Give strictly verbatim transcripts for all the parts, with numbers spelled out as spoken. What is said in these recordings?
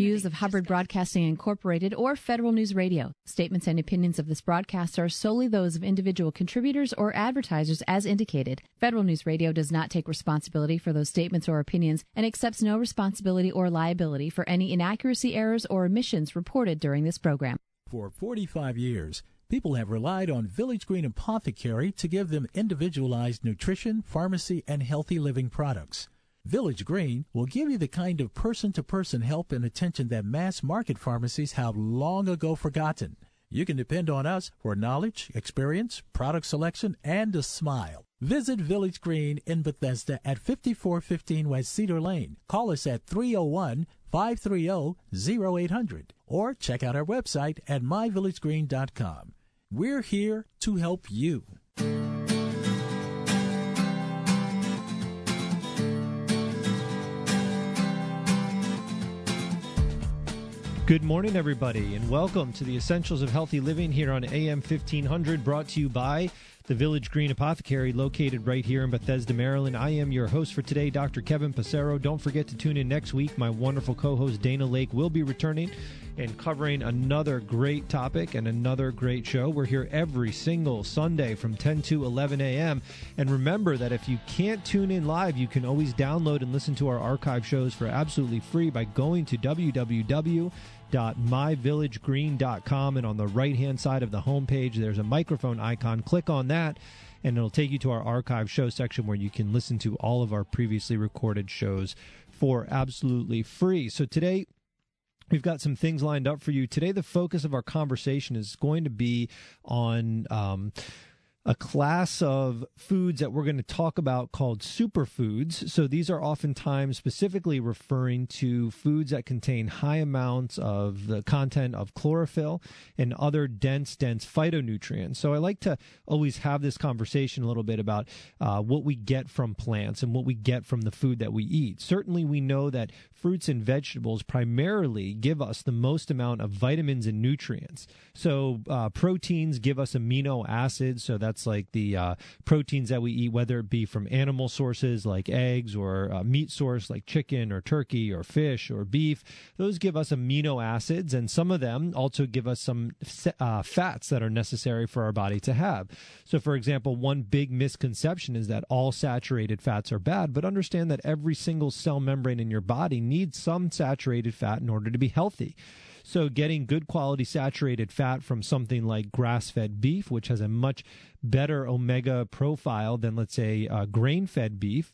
views of Hubbard Broadcasting Incorporated or Federal News Radio. Statements and opinions of this broadcast are solely those of individual contributors or advertisers as indicated. Federal News Radio does not take responsibility for those statements or opinions and accepts no responsibility or liability for any inaccuracy, errors, or omissions reported during this program. For forty-five years, people have relied on Village Green Apothecary to give them individualized nutrition, pharmacy, and healthy living products. Village Green will give you the kind of person-to-person help and attention that mass-market pharmacies have long ago forgotten. You can depend on us for knowledge, experience, product selection, and a smile. Visit Village Green in Bethesda at fifty-four fifteen West Cedar Lane. Call us at three oh one, five three oh, oh eight hundred or check out our website at my village green dot com. We're here to help you. Good morning, everybody, and welcome to the Essentials of Healthy Living here on A M fifteen hundred, brought to you by the Village Green Apothecary, located right here in Bethesda, Maryland. I am your host for today, Doctor Kevin Passero. Don't forget to tune in next week. My wonderful co-host Dana Lake will be returning and covering another great topic and another great show. We're here every single Sunday from ten to eleven a.m. And remember that if you can't tune in live, you can always download and listen to our archive shows for absolutely free by going to w w w dot my village green dot com, and on the right-hand side of the homepage, there's a microphone icon. Click on that, and it'll take you to our archive show section where you can listen to all of our previously recorded shows for absolutely free. So today, we've got some things lined up for you. Today, the focus of our conversation is going to be on um, a class of foods that we're going to talk about called superfoods. So these are oftentimes specifically referring to foods that contain high amounts of the content of chlorophyll and other dense, dense phytonutrients. So I like to always have this conversation a little bit about uh, what we get from plants and what we get from the food that we eat. Certainly we know that fruits and vegetables primarily give us the most amount of vitamins and nutrients. So uh, proteins give us amino acids, so that's like the uh, proteins that we eat, whether it be from animal sources like eggs or uh, meat source like chicken or turkey or fish or beef. Those give us amino acids, and some of them also give us some uh, fats that are necessary for our body to have. So, for example, one big misconception is that all saturated fats are bad, but understand that every single cell membrane in your body needs some saturated fat in order to be healthy. So getting good quality saturated fat from something like grass-fed beef, which has a much better omega profile than, let's say, uh, grain-fed beef,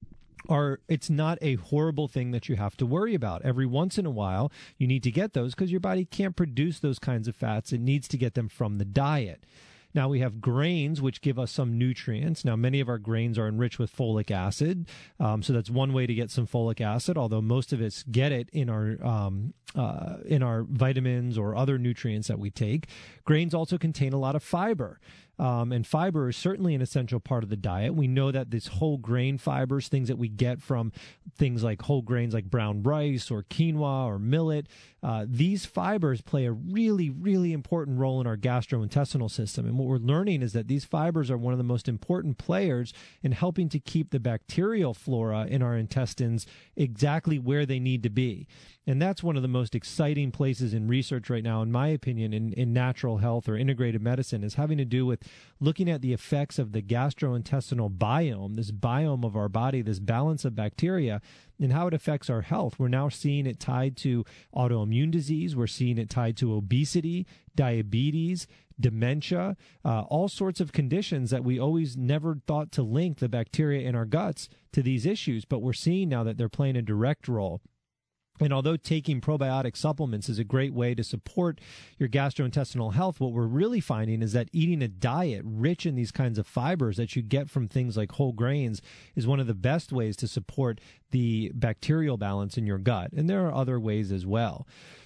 Are, it's not a horrible thing that you have to worry about. Every once in a while, you need to get those because your body can't produce those kinds of fats. It needs to get them from the diet. Now, we have grains, which give us some nutrients. Now, many of our grains are enriched with folic acid, um, so that's one way to get some folic acid, although most of us get it in our um, uh, in our vitamins or other nutrients that we take. Grains also contain a lot of fiber. Um, and fiber is certainly an essential part of the diet. We know that this whole grain fibers, things that we get from things like whole grains like brown rice or quinoa or millet, uh, these fibers play a really, really important role in our gastrointestinal system. And what we're learning is that these fibers are one of the most important players in helping to keep the bacterial flora in our intestines exactly where they need to be. And that's one of the most exciting places in research right now, in my opinion, in, in natural health or integrated medicine, is having to do with looking at the effects of the gastrointestinal biome, this biome of our body, this balance of bacteria, and how it affects our health. We're now seeing it tied to autoimmune disease. We're seeing it tied to obesity, diabetes, dementia, uh, all sorts of conditions that we always never thought to link the bacteria in our guts to these issues. But we're seeing now that they're playing a direct role. And although taking probiotic supplements is a great way to support your gastrointestinal health, what we're really finding is that eating a diet rich in these kinds of fibers that you get from things like whole grains is one of the best ways to support the bacterial balance in your gut. And there are other ways as well.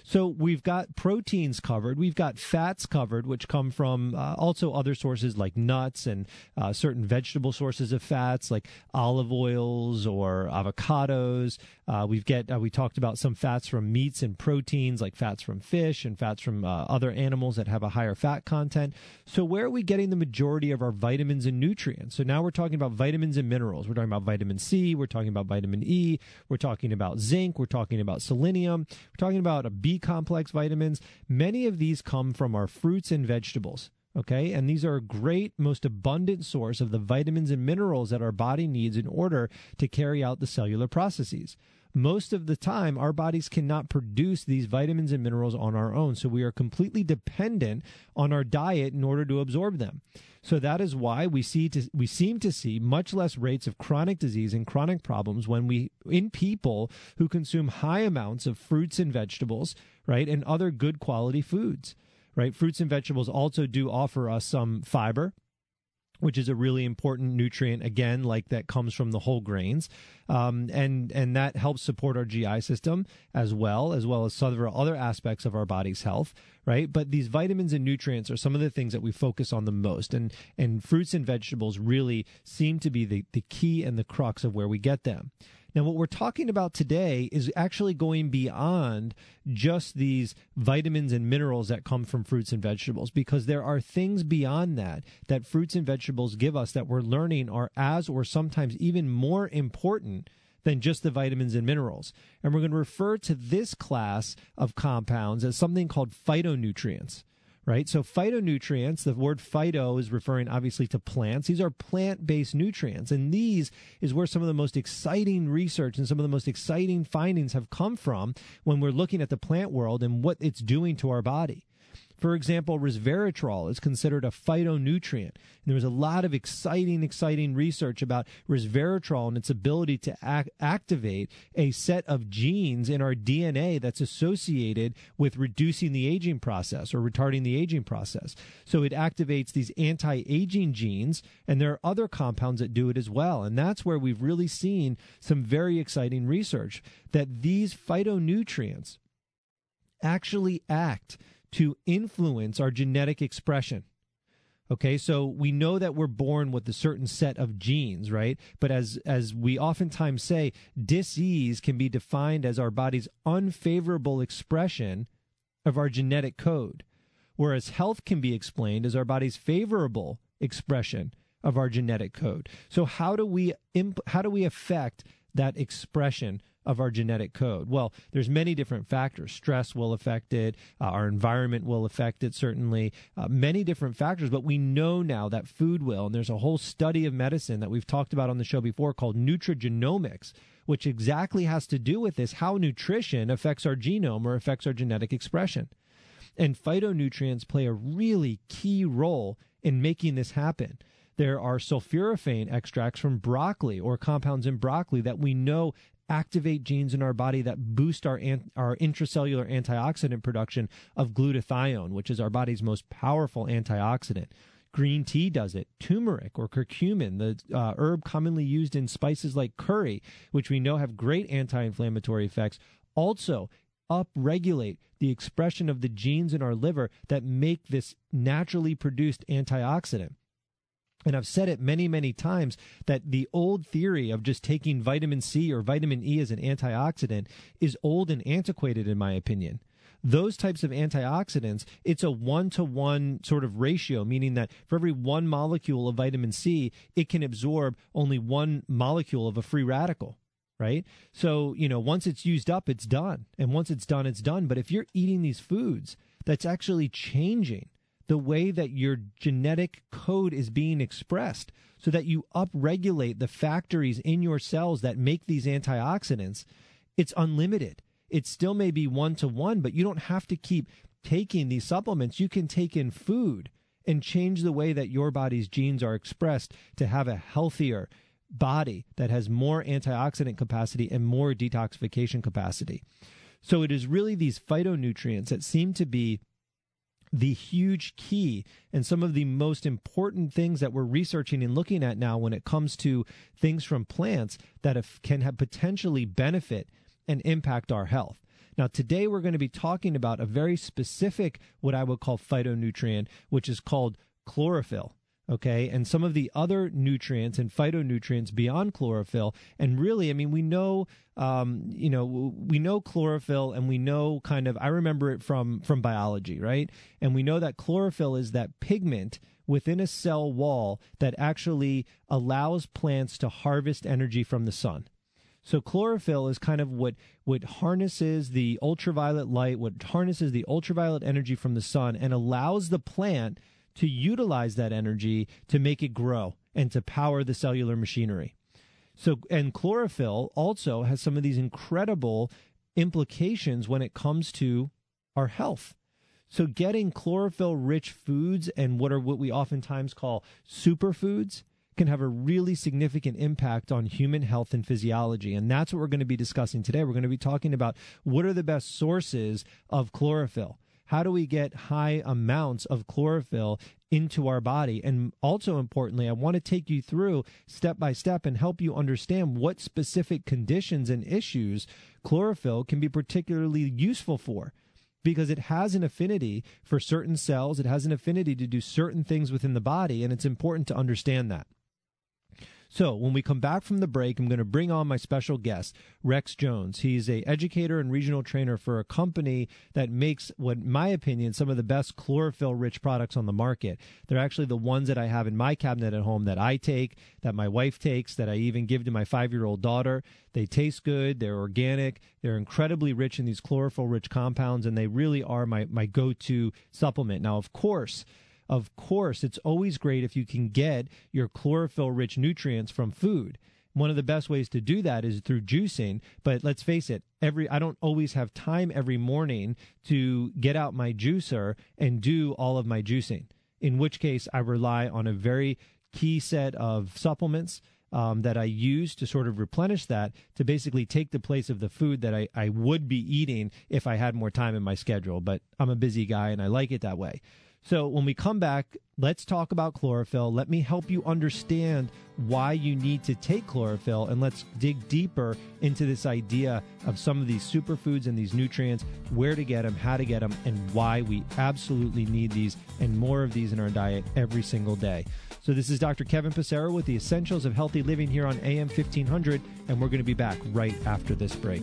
So we've got proteins covered. We've got fats covered, which come from uh, also other sources like nuts and uh, certain vegetable sources of fats like olive oils or avocados. Uh, we've get uh, we talked about some fats from meats and proteins like fats from fish and fats from uh, other animals that have a higher fat content. So where are we getting the majority of our vitamins and nutrients? So now we're talking about vitamins and minerals. We're talking about vitamin C. We're talking about vitamin E. We're talking about zinc. We're talking about selenium. We're talking about a B complex vitamins. Many of these come from our fruits and vegetables. Okay, and these are a great, most abundant source of the vitamins and minerals that our body needs in order to carry out the cellular processes. Most of the time, our bodies cannot produce these vitamins and minerals on our own, so we are completely dependent on our diet in order to absorb them. So that is why we see to, we seem to see much less rates of chronic disease and chronic problems when we in people who consume high amounts of fruits and vegetables, right, and other good quality foods, right? Fruits and vegetables also do offer us some fiber, which is a really important nutrient, again, like that comes from the whole grains. Um, and, and that helps support our G I system as well, as well as several other aspects of our body's health, right? But these vitamins and nutrients are some of the things that we focus on the most. And, and fruits and vegetables really seem to be the, the key and the crux of where we get them. Now, what we're talking about today is actually going beyond just these vitamins and minerals that come from fruits and vegetables, because there are things beyond that that fruits and vegetables give us that we're learning are as or sometimes even more important than just the vitamins and minerals. And we're going to refer to this class of compounds as something called phytonutrients. Right? So phytonutrients, the word phyto is referring obviously to plants. These are plant-based nutrients. And these is where some of the most exciting research and some of the most exciting findings have come from when we're looking at the plant world and what it's doing to our body. For example, resveratrol is considered a phytonutrient. And there was a lot of exciting, exciting research about resveratrol and its ability to act, activate a set of genes in our D N A that's associated with reducing the aging process or retarding the aging process. So it activates these anti-aging genes, and there are other compounds that do it as well. And that's where we've really seen some very exciting research that these phytonutrients actually act to influence our genetic expression. Okay, so we know that we're born with a certain set of genes, right? But as as we oftentimes say, dis-ease can be defined as our body's unfavorable expression of our genetic code, whereas health can be explained as our body's favorable expression of our genetic code. So how do we imp- how do we affect that expression of our genetic code? Well, there's many different factors. Stress will affect it. Uh, our environment will affect it, certainly. Uh, many different factors, but we know now that food will. And there's a whole study of medicine that we've talked about on the show before called nutrigenomics, which exactly has to do with this, how nutrition affects our genome or affects our genetic expression. And phytonutrients play a really key role in making this happen. There are sulforaphane extracts from broccoli or compounds in broccoli that we know activate genes in our body that boost our an- our intracellular antioxidant production of glutathione, which is our body's most powerful antioxidant. Green tea does it. Turmeric or curcumin, the uh, herb commonly used in spices like curry, which we know have great anti-inflammatory effects, also upregulate the expression of the genes in our liver that make this naturally produced antioxidant. And I've said it many, many times that the old theory of just taking vitamin C or vitamin E as an antioxidant is old and antiquated, in my opinion. Those types of antioxidants, it's a one-to-one sort of ratio, meaning that for every one molecule of vitamin C, it can absorb only one molecule of a free radical, right? So, you know, once it's used up, it's done. And once it's done, it's done. But if you're eating these foods, that's actually changing the way that your genetic code is being expressed so that you upregulate the factories in your cells that make these antioxidants, it's unlimited. It still may be one-to-one, but you don't have to keep taking these supplements. You can take in food and change the way that your body's genes are expressed to have a healthier body that has more antioxidant capacity and more detoxification capacity. So it is really these phytonutrients that seem to be the huge key and some of the most important things that we're researching and looking at now when it comes to things from plants that have, can have potentially benefit and impact our health. Now, today we're going to be talking about a very specific, what I would call phytonutrient, which is called chlorophyll. Okay, and some of the other nutrients and phytonutrients beyond chlorophyll. And really, I mean, we know, um, you know, we know chlorophyll, and we know kind of, I remember it from from biology, right? And we know that chlorophyll is that pigment within a cell wall that actually allows plants to harvest energy from the sun. So chlorophyll is kind of what, what harnesses the ultraviolet light, what harnesses the ultraviolet energy from the sun and allows the plant to utilize that energy to make it grow and to power the cellular machinery. So, and chlorophyll also has some of these incredible implications when it comes to our health. So getting chlorophyll-rich foods and what are what we oftentimes call superfoods can have a really significant impact on human health and physiology. And that's what we're going to be discussing today. We're going to be talking about what are the best sources of chlorophyll. How do we get high amounts of chlorophyll into our body? And also importantly, I want to take you through step by step and help you understand what specific conditions and issues chlorophyll can be particularly useful for. Because it has an affinity for certain cells, it has an affinity to do certain things within the body, and it's important to understand that. So when we come back from the break, I'm going to bring on my special guest, Rex Jones. He's an educator and regional trainer for a company that makes, what in my opinion, some of the best chlorophyll-rich products on the market. They're actually the ones that I have in my cabinet at home that I take, that my wife takes, that I even give to my five-year-old daughter. They taste good, they're organic, they're incredibly rich in these chlorophyll-rich compounds, and they really are my, my go-to supplement. Now, of course, Of course, it's always great if you can get your chlorophyll-rich nutrients from food. One of the best ways to do that is through juicing, but let's face it, every I don't always have time every morning to get out my juicer and do all of my juicing, in which case I rely on a very key set of supplements um, that I use to sort of replenish that, to basically take the place of the food that I, I would be eating if I had more time in my schedule. But I'm a busy guy and I like it that way. So when we come back, let's talk about chlorophyll. Let me help you understand why you need to take chlorophyll, and let's dig deeper into this idea of some of these superfoods and these nutrients, where to get them, how to get them, and why we absolutely need these and more of these in our diet every single day. So this is Doctor Kevin Passero with the Essentials of Healthy Living here on A M fifteen hundred, and we're going to be back right after this break.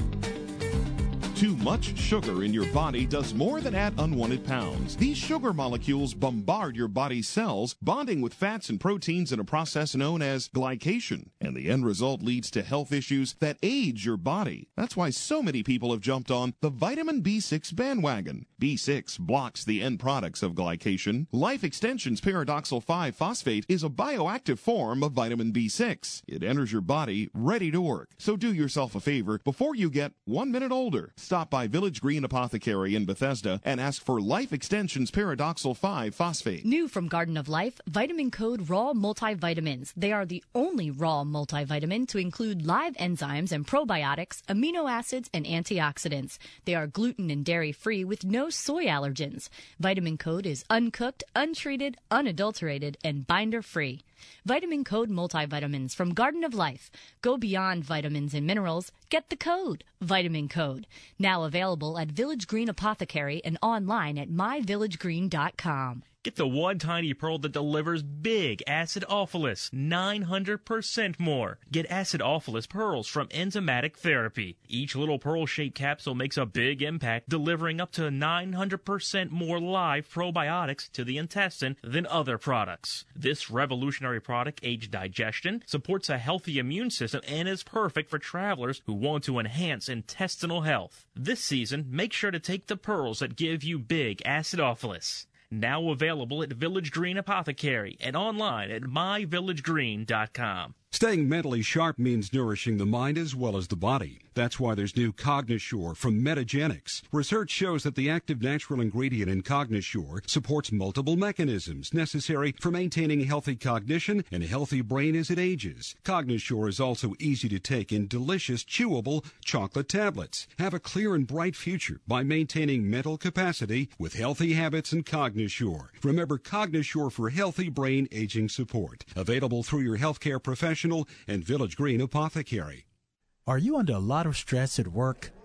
Too much sugar in your body does more than add unwanted pounds. These sugar molecules bombard your body's cells, bonding with fats and proteins in a process known as glycation. And the end result leads to health issues that age your body. That's why so many people have jumped on the vitamin B six bandwagon. B six blocks the end products of glycation. Life Extension's Paradoxal five phosphate is a bioactive form of vitamin B six. It enters your body ready to work. So do yourself a favor before you get one minute older. Stop by Village Green Apothecary in Bethesda and ask for Life Extension's Paradoxal five phosphate. New from Garden of Life, Vitamin Code Raw Multivitamins. They are the only raw multivitamin to include live enzymes and probiotics, amino acids, and antioxidants. They are gluten and dairy-free with no soy allergens. Vitamin Code is uncooked, untreated, unadulterated, and binder-free. Vitamin Code multivitamins from Garden of Life. Go beyond vitamins and minerals. Get the code, Vitamin Code. Now available at Village Green Apothecary and online at my village green dot com. Get the one tiny pearl that delivers big acidophilus, nine hundred percent more. Get acidophilus pearls from Enzymatic Therapy. Each little pearl-shaped capsule makes a big impact, delivering up to nine hundred percent more live probiotics to the intestine than other products. This revolutionary product aids digestion, supports a healthy immune system, and is perfect for travelers who want to enhance intestinal health. This season, make sure to take the pearls that give you big acidophilus. Now available at Village Green Apothecary and online at my village green dot com. Staying mentally sharp means nourishing the mind as well as the body. That's why there's new Cognisure from Metagenics. Research shows that the active natural ingredient in Cognisure supports multiple mechanisms necessary for maintaining healthy cognition and a healthy brain as it ages. Cognisure is also easy to take in delicious, chewable chocolate tablets. Have a clear and bright future by maintaining mental capacity with healthy habits and Cognisure. Remember Cognisure for healthy brain aging support. Available through your healthcare professional and Village Green Apothecary. Are you under a lot of stress at work?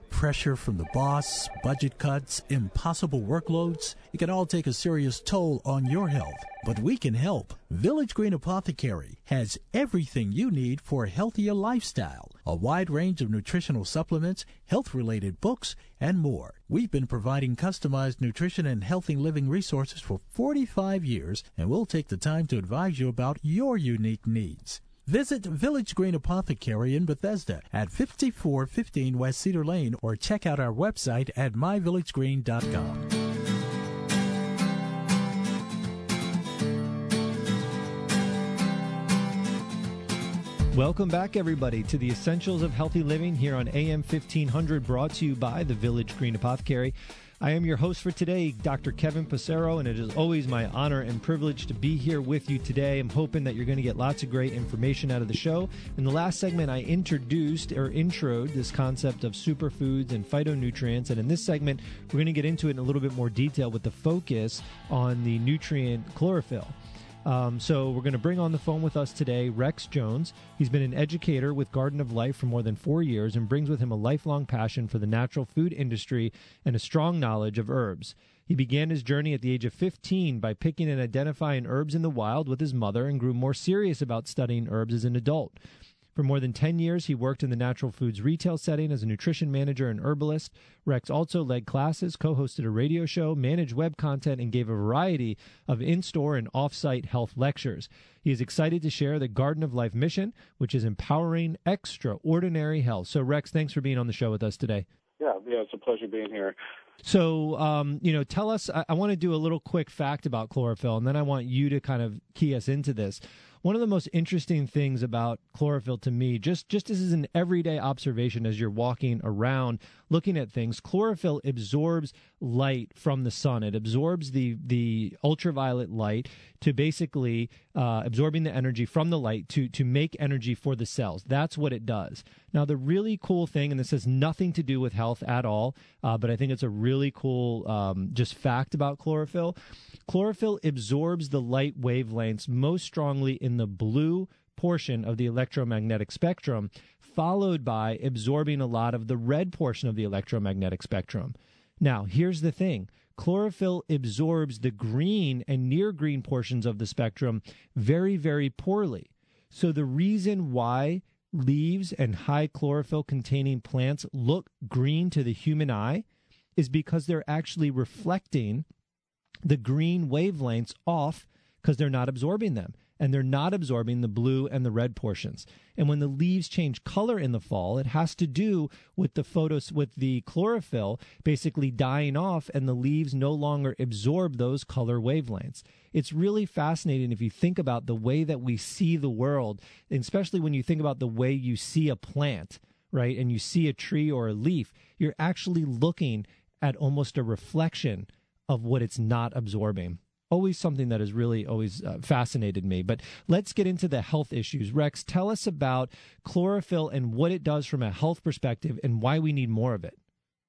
Pressure from the boss, budget cuts, impossible workloads, it can all take a serious toll on your health. But we can help. Village Green Apothecary has everything you need for a healthier lifestyle, a wide range of nutritional supplements, health-related books, and more. We've been providing customized nutrition and healthy living resources for forty-five years, and we'll take the time to advise you about your unique needs. Visit Village Green Apothecary in Bethesda at fifty-four fifteen West Cedar Lane or check out our website at my village green dot com. Welcome back, everybody, to the Essentials of Healthy Living here on A M fifteen hundred, brought to you by the Village Green Apothecary. I am your host for today, Doctor Kevin Passero, and it is always my honor and privilege to be here with you today. I'm hoping that you're going to get lots of great information out of the show. In the last segment, I introduced or introed this concept of superfoods and phytonutrients, and in this segment, we're going to get into it in a little bit more detail with the focus on the nutrient chlorophyll. Um, so we're going to bring on the phone with us today Rex Jones. He's been an educator with Garden of Life for more than four years and brings with him a lifelong passion for the natural food industry and a strong knowledge of herbs. He began his journey at the age of fifteen by picking and identifying herbs in the wild with his mother and grew more serious about studying herbs as an adult. For more than ten years, he worked in the natural foods retail setting as a nutrition manager and herbalist. Rex also led classes, co-hosted a radio show, managed web content, and gave a variety of in-store and off-site health lectures. He is excited to share the Garden of Life mission, which is empowering extraordinary health. So, Rex, thanks for being on the show with us today. Yeah, yeah, it's a pleasure being here. So, um, you know, tell us, I, I want to do a little quick fact about chlorophyll, and then I want you to kind of key us into this. One of the most interesting things about chlorophyll to me, just, just as an everyday observation as you're walking around looking at things, chlorophyll absorbs light from the sun. It absorbs the, the ultraviolet light to basically uh, absorbing the energy from the light to, to make energy for the cells. That's what it does. Now, the really cool thing, and this has nothing to do with health at all, uh, but I think it's a really cool um, just fact about chlorophyll. Chlorophyll absorbs the light wavelengths most strongly in the blue portion of the electromagnetic spectrum, followed by absorbing a lot of the red portion of the electromagnetic spectrum. Now, here's the thing. Chlorophyll absorbs the green and near green portions of the spectrum very, very poorly. So the reason why leaves and high chlorophyll containing plants look green to the human eye is because they're actually reflecting the green wavelengths off because they're not absorbing them, and they're not absorbing the blue and the red portions. And when the leaves change color in the fall, it has to do with the photos, with the chlorophyll basically dying off, and the leaves no longer absorb those color wavelengths. It's really fascinating if you think about the way that we see the world, and especially when you think about the way you see a plant, right? And you see a tree or a leaf, you're actually looking at almost a reflection of what it's not absorbing. Always something that has really always uh, fascinated me. But let's get into the health issues. Rex, tell us about chlorophyll and what it does from a health perspective and why we need more of it.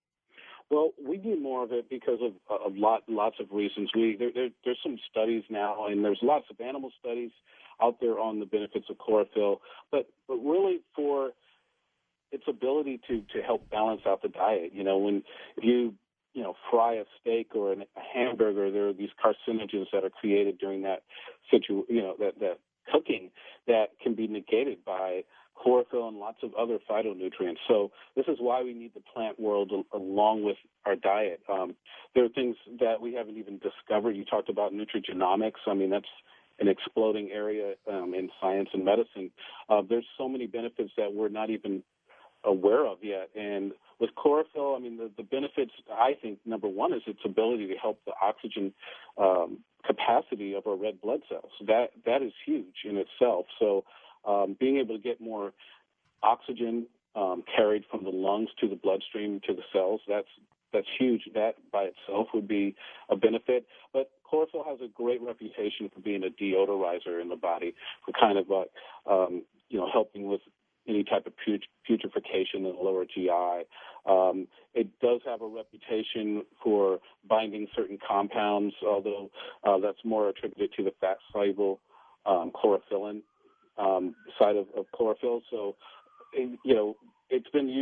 Well, we need more of it because of, of lot, lots of reasons. We there, there, There's some studies now, and there's lots of animal studies out there on the benefits of chlorophyll, but, but really for its ability to, to help balance out the diet. You know, when if you you know, fry a steak or a hamburger, there are these carcinogens that are created during that situ, you know, that, that cooking that can be negated by chlorophyll and lots of other phytonutrients. So this is why we need the plant world along with our diet. Um, there are things that we haven't even discovered. You talked about nutrigenomics. I mean, that's an exploding area um, in science and medicine. Uh, there's so many benefits that we're not even aware of yet. And with chlorophyll, I mean, the, the benefits, I think, number one is its ability to help the oxygen um, capacity of our red blood cells. That that is huge in itself. So um, being able to get more oxygen um, carried from the lungs to the bloodstream to the cells, that's that's huge. That by itself would be a benefit. But chlorophyll has a great reputation for being a deodorizer in the body, for kind of uh, um, you know, helping with any type of putrefaction in the lower G I. Um, it does have a reputation for binding certain compounds, although uh, that's more attributed to the fat-soluble um, chlorophyllin um, side of, of chlorophyll. So, you know, it's been used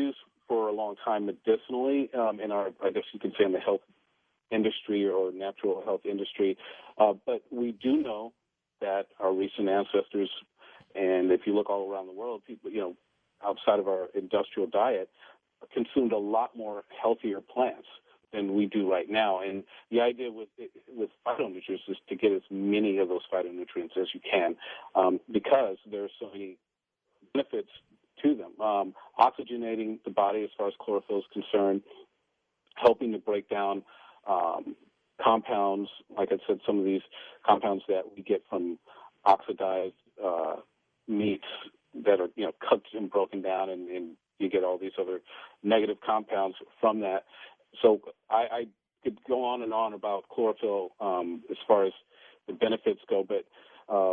for a long time medicinally um, in our, I guess you could say, in the health industry or natural health industry. Uh, but we do know that our recent ancestors, and if you look all around the world, people, you know, outside of our industrial diet, consumed a lot more healthier plants than we do right now. And the idea with with phytonutrients is to get as many of those phytonutrients as you can, um, because there are so many benefits to them. Um, oxygenating the body as far as chlorophyll is concerned, helping to break down um, compounds, like I said, some of these compounds that we get from oxidized uh, meats that are, you know, cooked and broken down, and, and you get all these other negative compounds from that. So I, I could go on and on about chlorophyll um, as far as the benefits go, but uh,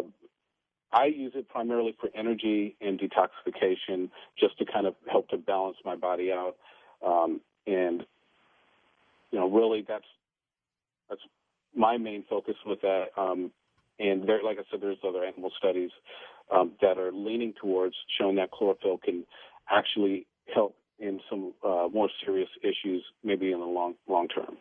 I use it primarily for energy and detoxification, just to kind of help to balance my body out. Um, and, you know, really that's that's my main focus with that. Um, and there, like I said, there's other animal studies um, that are leaning towards showing that chlorophyll can actually help in some uh, more serious issues, maybe in the long long term.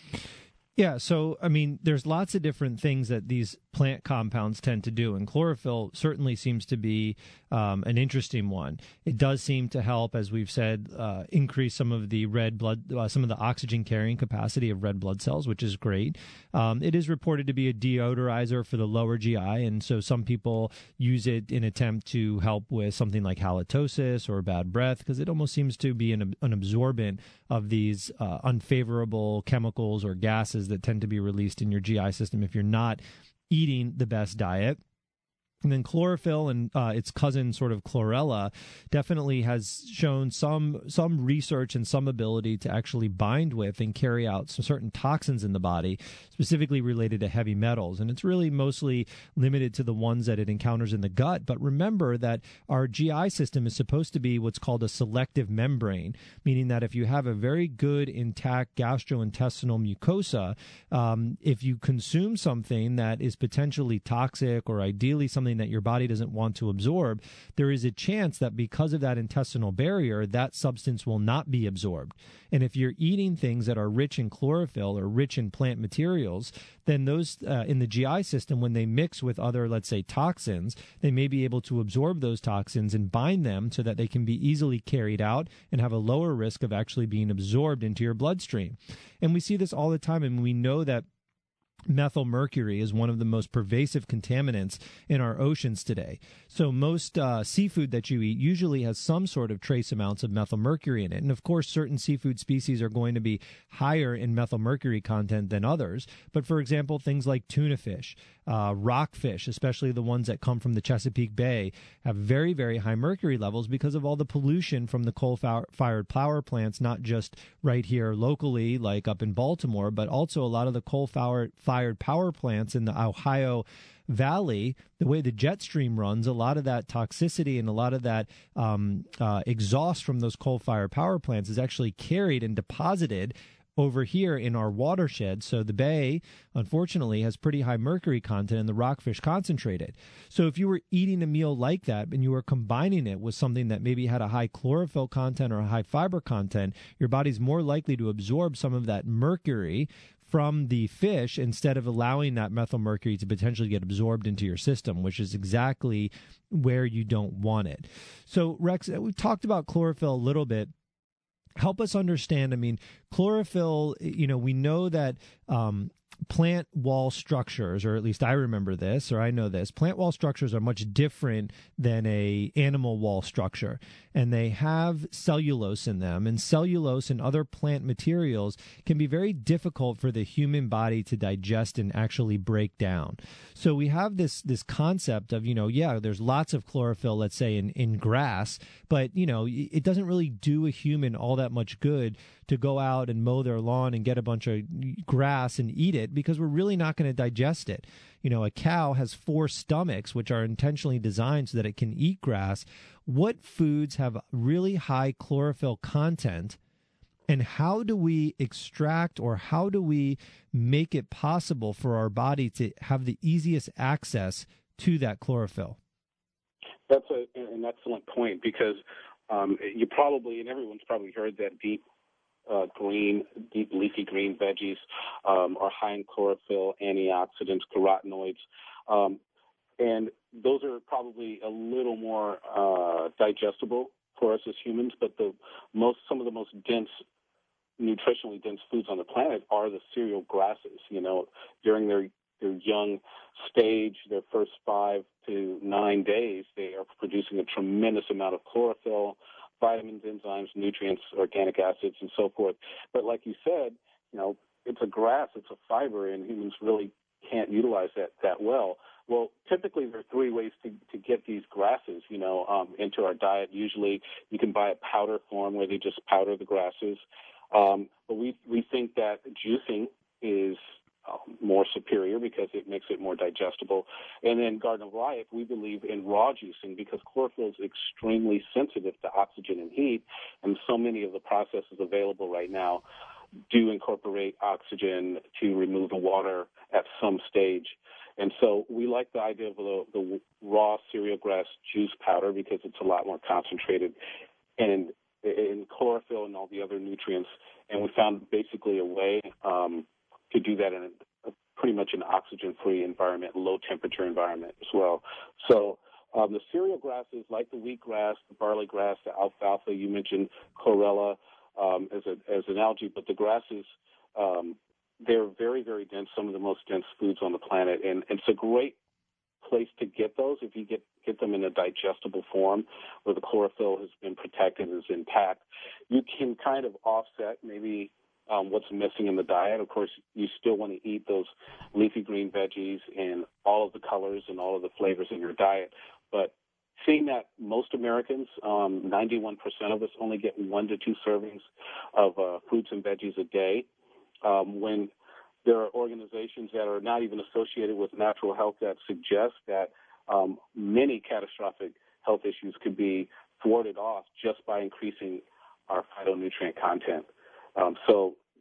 Yeah, so, I mean, there's lots of different things that these plant compounds tend to do, and chlorophyll certainly seems to be um, an interesting one. It does seem to help, as we've said, uh, increase some of the red blood, uh, some of the oxygen carrying capacity of red blood cells, which is great. Um, it is reported to be a deodorizer for the lower G I, and so some people use it in attempt to help with something like halitosis or bad breath, because it almost seems to be an, an absorbent of these uh, unfavorable chemicals or gases that tend to be released in your G I system if you're not eating the best diet. And then chlorophyll and uh, its cousin, sort of chlorella, definitely has shown some some research and some ability to actually bind with and carry out some certain toxins in the body, specifically related to heavy metals. And it's really mostly limited to the ones that it encounters in the gut. But remember that our G I system is supposed to be what's called a selective membrane, meaning that if you have a very good intact gastrointestinal mucosa, um, if you consume something that is potentially toxic or ideally something that your body doesn't want to absorb, there is a chance that because of that intestinal barrier, that substance will not be absorbed. And if you're eating things that are rich in chlorophyll or rich in plant materials, then those uh, in the G I system, when they mix with other, let's say, toxins, they may be able to absorb those toxins and bind them so that they can be easily carried out and have a lower risk of actually being absorbed into your bloodstream. And we see this all the time, and we know that methyl mercury is one of the most pervasive contaminants in our oceans today. So most uh, seafood that you eat usually has some sort of trace amounts of methyl mercury in it. And of course, certain seafood species are going to be higher in methyl mercury content than others. But for example, things like tuna fish, uh, rockfish, especially the ones that come from the Chesapeake Bay, have very, very high mercury levels because of all the pollution from the coal-fired power plants, not just right here locally, like up in Baltimore, but also a lot of the coal-fired fired power plants in the Ohio Valley. The way the jet stream runs, a lot of that toxicity and a lot of that um, uh, exhaust from those coal-fired power plants is actually carried and deposited over here in our watershed. So the bay, unfortunately, has pretty high mercury content and the rockfish concentrated. So if you were eating a meal like that and you were combining it with something that maybe had a high chlorophyll content or a high fiber content, your body's more likely to absorb some of that mercury from the fish instead of allowing that methyl mercury to potentially get absorbed into your system, which is exactly where you don't want it. So, Rex, we've talked about chlorophyll a little bit. Help us understand, I mean, chlorophyll, you know, we know that um, plant wall structures, or at least I remember this, or I know this, plant wall structures are much different than a animal wall structure. And they have cellulose in them, and cellulose and other plant materials can be very difficult for the human body to digest and actually break down. So we have this this concept of, you know, yeah, there's lots of chlorophyll, let's say, in, in grass, but, you know, it doesn't really do a human all that much good to go out and mow their lawn and get a bunch of grass and eat it, because we're really not going to digest it. You know, a cow has four stomachs, which are intentionally designed so that it can eat grass. What foods have really high chlorophyll content, and how do we extract, or how do we make it possible for our body to have the easiest access to that chlorophyll? That's a, an excellent point, because Um, you probably, and everyone's probably heard that deep uh, green, deep leafy green veggies um, are high in chlorophyll, antioxidants, carotenoids, um, and those are probably a little more uh, digestible for us as humans. But the most, some of the most dense, nutritionally dense foods on the planet are the cereal grasses. You know, during their their young stage, their first five to nine days, they are producing a tremendous amount of chlorophyll, vitamins, enzymes, nutrients, organic acids, and so forth. But like you said, you know, it's a grass, it's a fiber, and humans really can't utilize that that well. Well, typically there are three ways to, to get these grasses, you know, um, into our diet. Usually you can buy a powder form where they just powder the grasses. Um, but we we think that juicing is Um, more superior because it makes it more digestible. And then Garden of Life, we believe in raw juicing because chlorophyll is extremely sensitive to oxygen and heat, and so many of the processes available right now do incorporate oxygen to remove the water at some stage. And so we like the idea of the, the raw cereal grass juice powder because it's a lot more concentrated and in chlorophyll and all the other nutrients. And we found basically a way um, to do that in a, a pretty much an oxygen-free environment, low-temperature environment as well. So um, the cereal grasses, like the wheatgrass, the barley grass, the alfalfa, you mentioned chlorella um, as, a, as an algae, but the grasses, um, they're very, very dense, some of the most dense foods on the planet, and, and it's a great place to get those if you get, get them in a digestible form where the chlorophyll has been protected, is intact. You can kind of offset maybe Um, what's missing in the diet. Of course, you still want to eat those leafy green veggies and all of the colors and all of the flavors in your diet. But seeing that most Americans, um, ninety-one percent of us, only get one to two servings of uh, fruits and veggies a day, um, when there are organizations that are not even associated with natural health that suggest that um, many catastrophic health issues could be thwarted off just by increasing our phytonutrient content. Um, so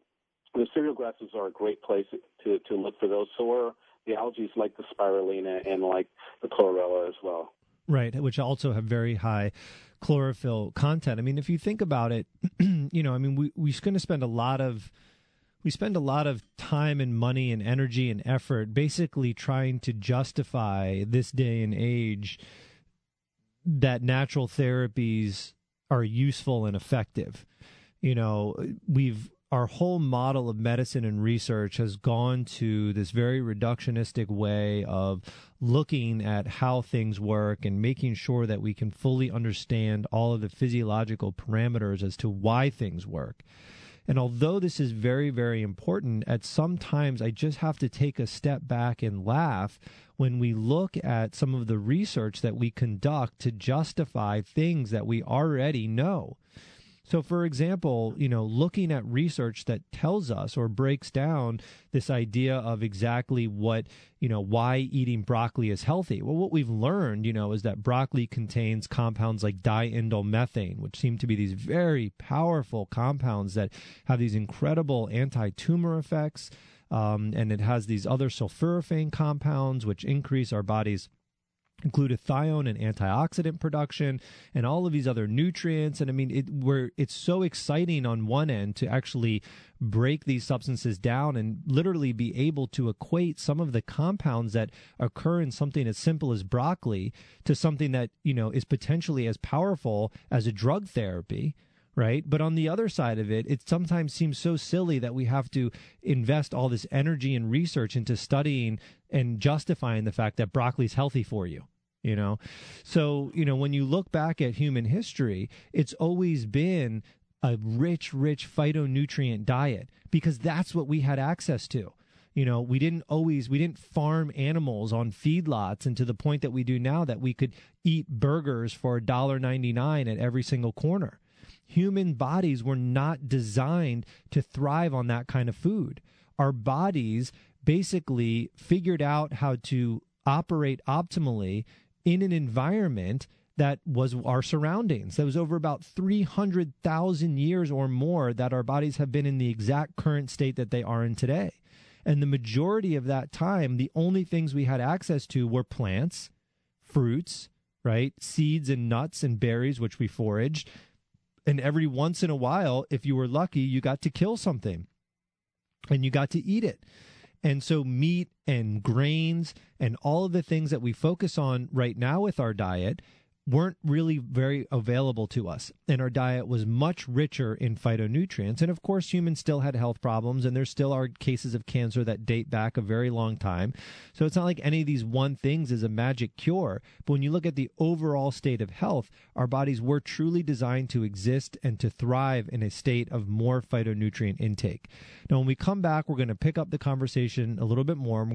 the cereal grasses are a great place to, to look for those. So are the algae like the spirulina and like the chlorella as well. Right, which also have very high chlorophyll content. I mean, if you think about it, you know, I mean, we, we're going to spend a lot of we spend a lot of time and money and energy and effort basically trying to justify this day and age that natural therapies are useful and effective. You know, we've our whole model of medicine and research has gone to this very reductionistic way of looking at how things work and making sure that we can fully understand all of the physiological parameters as to why things work. And although this is very, very important, at some times I just have to take a step back and laugh when we look at some of the research that we conduct to justify things that we already know. So, for example, you know, looking at research that tells us or breaks down this idea of exactly what, you know, why eating broccoli is healthy. Well, what we've learned, you know, is that broccoli contains compounds like diindolylmethane, which seem to be these very powerful compounds that have these incredible anti-tumor effects. Um, and it has these other sulforaphane compounds, which increase our body's glutathione and antioxidant production and all of these other nutrients. And I mean, it, we're, it's so exciting on one end to actually break these substances down and literally be able to equate some of the compounds that occur in something as simple as broccoli to something that, you know, is potentially as powerful as a drug therapy. Right. But on the other side of it, it sometimes seems so silly that we have to invest all this energy and research into studying and justifying the fact that broccoli is healthy for you. You know, so, you know, when you look back at human history, it's always been a rich, rich phytonutrient diet because that's what we had access to. You know, we didn't always, we didn't farm animals on feedlots, and to the point that we do now that we could eat burgers for one dollar ninety-nine at every single corner. Human bodies were not designed to thrive on that kind of food. Our bodies basically figured out how to operate optimally in an environment that was our surroundings. That was over about three hundred thousand years or more that our bodies have been in the exact current state that they are in today. And the majority of that time, the only things we had access to were plants, fruits, right? Seeds and nuts and berries, which we foraged. And every once in a while, if you were lucky, you got to kill something and you got to eat it. And so meat and grains and all of the things that we focus on right now with our diet weren't really very available to us. And our diet was much richer in phytonutrients. And of course, humans still had health problems, and there still are cases of cancer that date back a very long time. So it's not like any of these one things is a magic cure. But when you look at the overall state of health, our bodies were truly designed to exist and to thrive in a state of more phytonutrient intake. Now, when we come back, we're going to pick up the conversation a little bit more.